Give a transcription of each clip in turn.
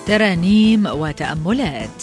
ترانيم وتأملات.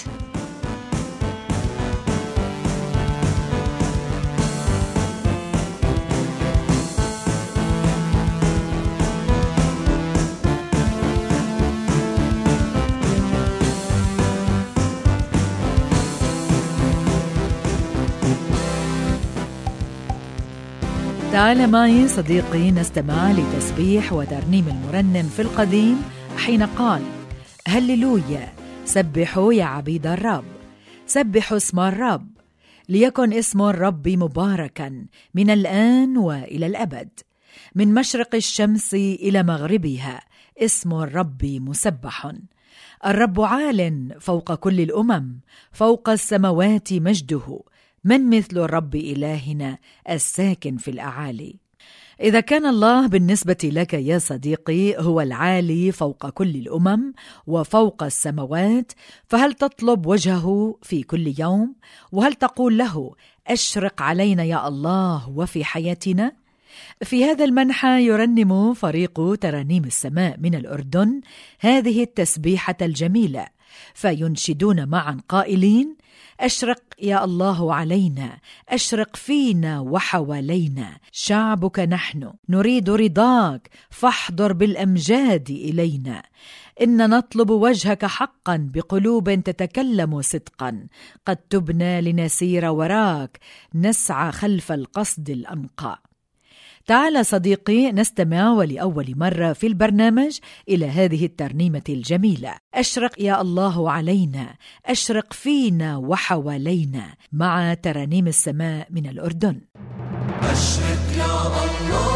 تعال معي صديقي نستمع لتسبيح وترنيم المرنم في القديم حين قال: هللويا، سبحوا يا عبيد الرب، سبحوا اسم الرب، ليكن اسم الرب مباركا من الآن وإلى الأبد. من مشرق الشمس إلى مغربها اسم الرب مسبح. الرب عال فوق كل الأمم، فوق السماوات مجده. من مثل الرب إلهنا الساكن في الأعالي؟ إذا كان الله بالنسبة لك يا صديقي هو العالي فوق كل الأمم وفوق السماوات، فهل تطلب وجهه في كل يوم؟ وهل تقول له: أشرق علينا يا الله وفي حياتنا؟ في هذا المنحى يرنم فريق ترانيم السماء من الأردن هذه التسبيحة الجميلة، فينشدون معا قائلين: أشرق يا الله علينا، أشرق فينا وحوالينا، شعبك نحن نريد رضاك، فاحضر بالأمجاد إلينا. إن نطلب وجهك حقا بقلوب تتكلم صدقا، قد تبنى لنسير وراك، نسعى خلف القصد الأنقى. تعال صديقي نستمع ولأول مرة في البرنامج إلى هذه الترنيمة الجميلة: أشرق يا الله علينا، أشرق فينا وحوالينا، مع ترانيم السماء من الأردن. أشرق يا الله،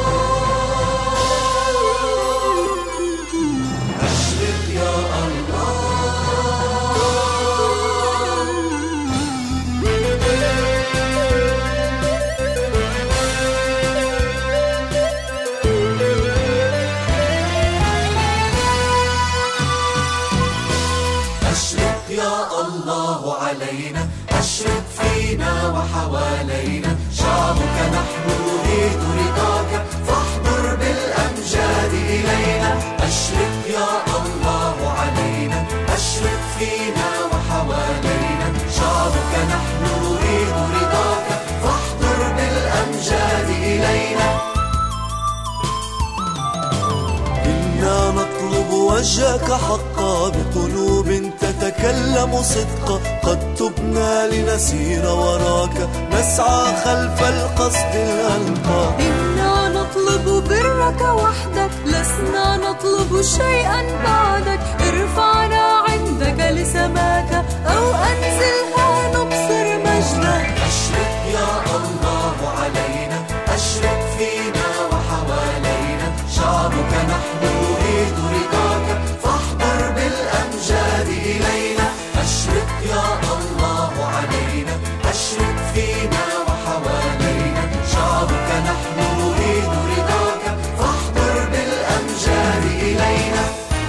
أشرق يا الله، أشرق يا الله علينا، أشرق فينا وحوالينا، شعبك نحن نريد رضاك، فاحضر بالأمجاد إلينا. أشرق يا الله علينا، أشرق فينا وحوالينا، شعبك نحن نريد رضاك، فاحضر بالأمجاد إلينا. إنا نطلب وجهك حقا بقلوب تتكلم صدقا، قد تبنى لنسير وراك، نسعى خلف القصد الأنقى. إنا نطلب برك وحدك، لسنا نطلب شيئا بعدك، ارفعنا عندك لسماك، أو أنزلها نبصر مجدك. أشرق يا الله علينا، أشرق فينا وحوالينا، شعبك نحن نريد رضاك، فاحضر بالأمجاد إلينا. أشرق يا الله علينا، أشرق فينا وحوالينا، شعبك نحن نريد رضاك، فاحضر بالأمجاد إلينا.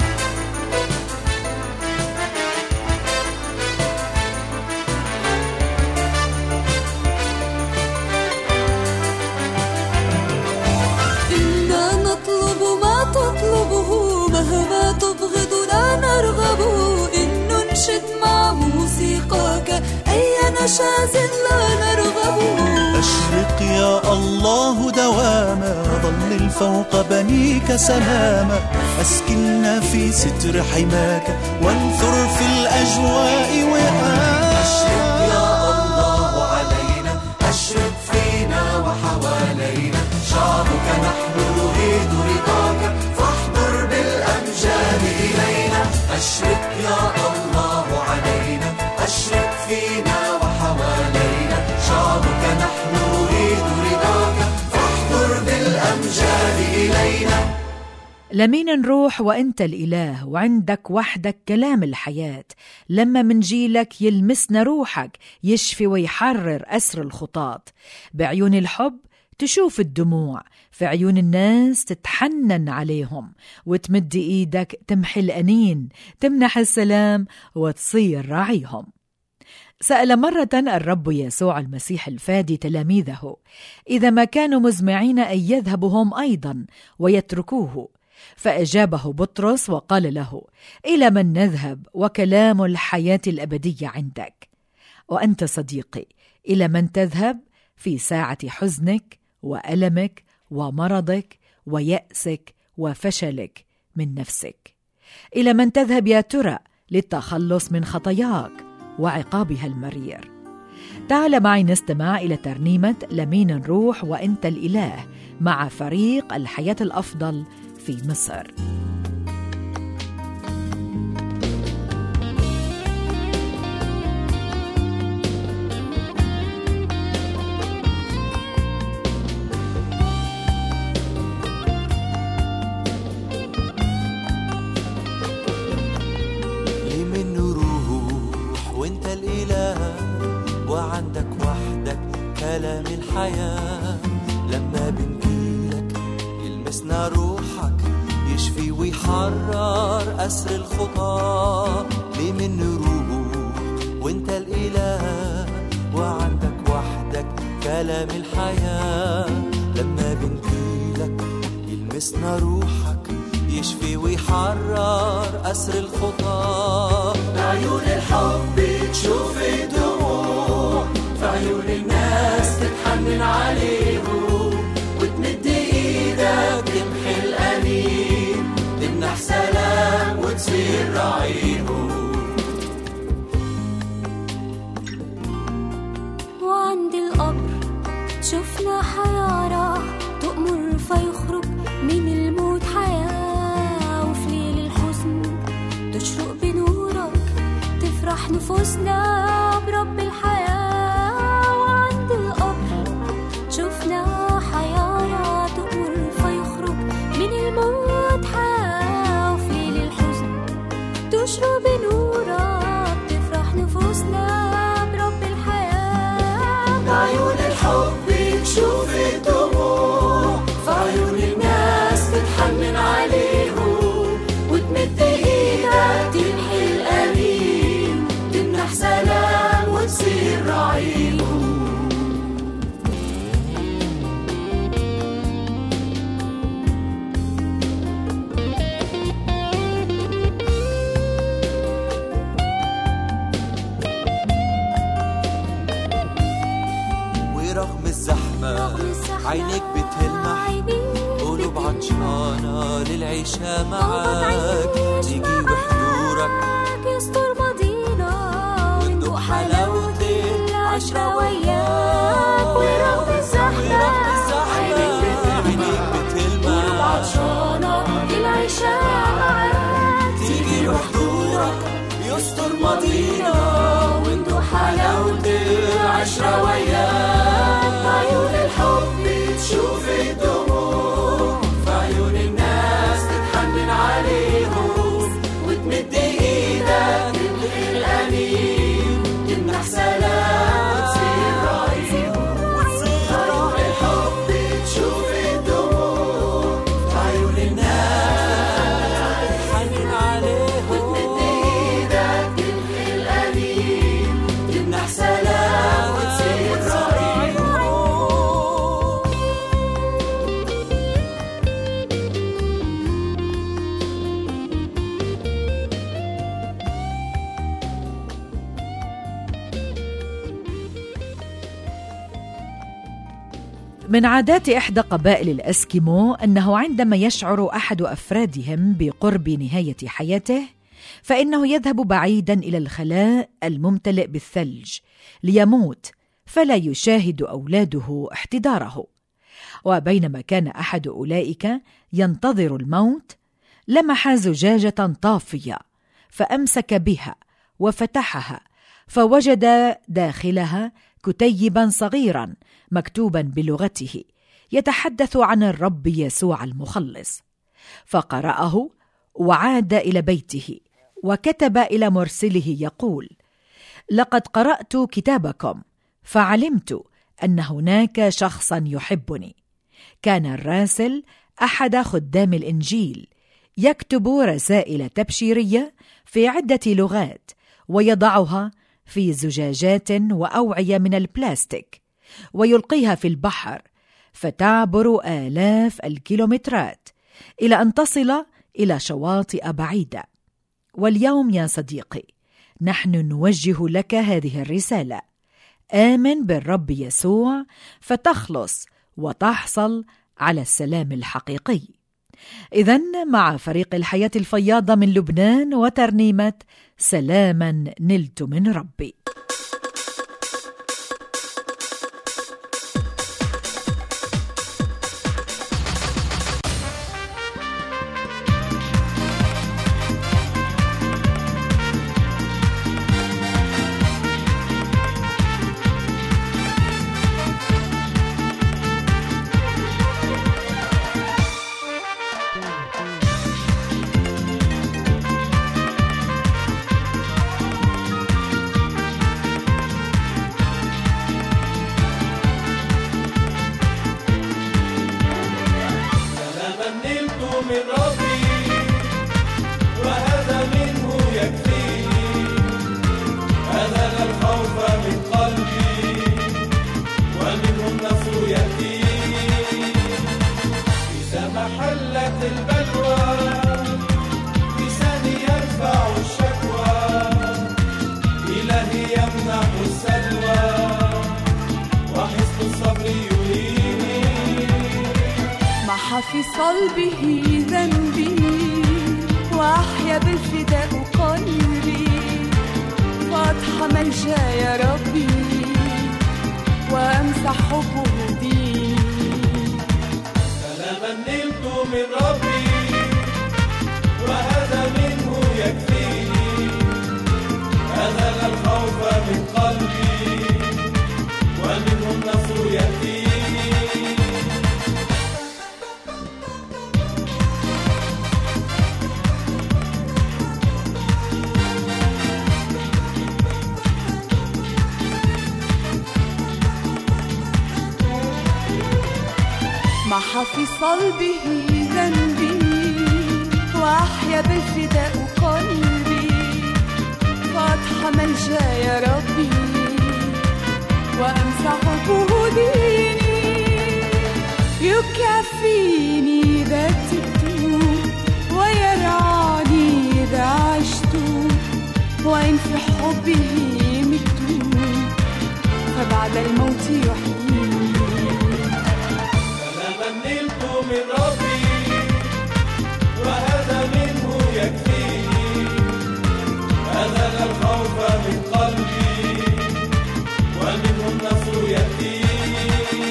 إنا نطلب ما تطلبه، مهما تبغضنا نرغبه، إن ننشد مع موسيقاك أي نشاز لا نرغبه. أشرق يا الله دواما، ظلل فوق بنيك سلاما، أسكننا في ستر حماك، وانثر في الأجواء وآه. أشرق يا الله علينا، أشرق فينا وحوالينا، شعبك نحن نريد رضاك، فاحضر بالأمجاد إلينا. أشرق يا الله علينا، أشرق فينا وحوالينا، شعبك نحن نريد رضاك، فاحضر بالأمجاد إلينا. لمين نروح وأنت الإله، وعندك وحدك كلام الحياة؟ لما منجيلك يلمسنا روحك، يشفي ويحرر أسر الخطاط. بعيون الحب تشوف الدموع، في عيون الناس تتحنن عليهم، وتمد إيدك تمحي الأنين، تمنح السلام وتصير راعيهم. سأل مرة الرب يسوع المسيح الفادي تلاميذه إذا ما كانوا مزمعين أن يذهبوا هم أيضا ويتركوه، فأجابه بطرس وقال له: إلى من نذهب وكلام الحياة الأبدية عندك؟ وأنت صديقي إلى من تذهب في ساعة حزنك وألمك ومرضك ويأسك وفشلك من نفسك؟ إلى من تذهب يا ترى للتخلص من خطاياك وعقابها المرير؟ تعال معي نستمع إلى ترنيمة لمين نروح وأنت الإله مع فريق الحياة الأفضل في مصر. لمن نروح وانت الإله وعندك وحدك كلام الحياة، لما بنجيلك يلمسنا روحك يشفي ويحرر أسر الخطاة. لمن نروح وانت الإله وعندك وحدك كلام الحياة، لما بنجيلك يلمسنا روحك يشفي ويحرر أسر الخطاة. بعيون الحب تشوف الدموع، في عيون الناس تتحنن عليهم، وتمد ايدك تمحي الأنين، تمنح سلام وتصير راعيهم. وعند القبر شفنا حيارى تؤمر فيخرج من الموت حياة، وفي ليل الحزن تشرق بنورك تفرح نفوسنا برب الحياة. وعند القبر شفنا حيارى تؤمر فيخرج من الموت حياة، وفي ليل الحزن تشرق بنورك تفرح نفوسنا برب الحياة. بعيون الحب تشوف الدموع، في عيون الناس تتحنن عليهم، وتمد ايدك تمحي الأليم، تمنح سلام وتصير راعيهم. ورغم الزحمة عينيك بتلمح، قلوب عطشانة للعيشة معاك، تيجي وحضورك يستر ماضينا وندوق حلاوة العشرة وياك. ورغم الزحمة عينيك بتلمح، قلوب عطشانة للعيشة معاك، تيجي وحضورك يستر ماضينا وندوق حلاوة العشرة وياك. عيون الحب تشوف الدموع، في عيون الناس تتحنن عليهم، وتمد ايدك تمحي الأنين، تمنح سلام وتصير راعيهم. عيون الحب تشوف الدموع، في عيون الناس تتحنن عليهم، وتمد ايدك تمحي الأنين، تمنح سلام وتصير راعيهم. من عادات إحدى قبائل الأسكيمو أنه عندما يشعر أحد أفرادهم بقرب نهاية حياته فإنه يذهب بعيداً إلى الخلاء الممتلئ بالثلج ليموت، فلا يشاهد أولاده احتضاره. وبينما كان أحد أولئك ينتظر الموت لمح زجاجة طافية، فأمسك بها وفتحها، فوجد داخلها كتيباً صغيراً مكتوباً بلغته يتحدث عن الرب يسوع المخلص، فقرأه وعاد إلى بيته وكتب إلى مرسله يقول: لقد قرأت كتابكم فعلمت أن هناك شخصاً يحبني. كان الراسل أحد خدام الإنجيل، يكتب رسائل تبشيرية في عدة لغات ويضعها في زجاجات وأوعية من البلاستيك ويلقيها في البحر، فتعبر آلاف الكيلومترات إلى أن تصل إلى شواطئ بعيدة. واليوم يا صديقي نحن نوجه لك هذه الرسالة: آمن بالرب يسوع فتخلص وتحصل على السلام الحقيقي. إذن مع فريق الحياة الفياضة من لبنان وترنيمة سلاما نلت من ربي. في صلبه ذنبي وأحيا بالفداء قلبي، فأضحى ملجأ يا ربي وأمسح حبه دي. سلاما نلت من ربي وهذا منه يكفيني، أزال الخوف من قلبي ومنه النصر يأتيني. محى في صلبه ذنبي وأحيا بالفداء قلبي، فأضحى ملجأ يا ربي وأمسح ديني. يكفيني إذا تبت ويرعاني إذا عشت، وإن في حبه مت فبعد الموت يحييني. نلت من ربي وهذا منه يكفيني، أزال الخوف من قلبي ومنه النصر يأتيني.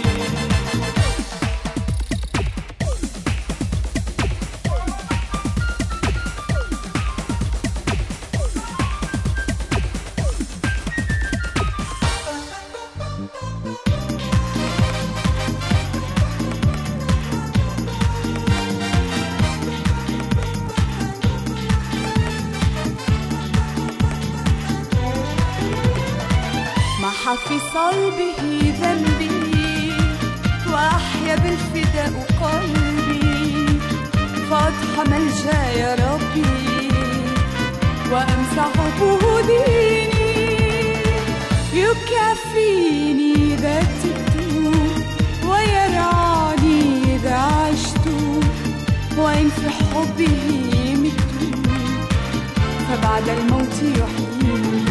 في صلبه ذنبي وأحيا بالفداء قلبي، فأضحى ملجأ يا ربي وأمسح ديني. يكفيني إذا تبت ويرعاني إذا عشت، وإن في حبه مت فبعد الموت يحييني.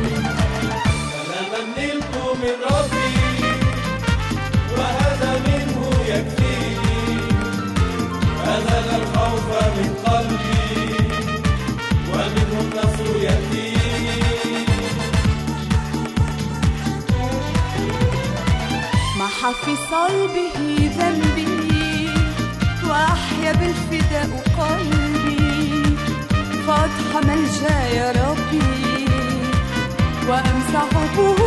من ربي وهذا منه يكفيني، أزال الخوف من قلبي ومنه النصر يأتيني. محى في صلبه ذنبي وأحيا بالفداء قلبي، فأضحى ملجأ يا ربي وأمسح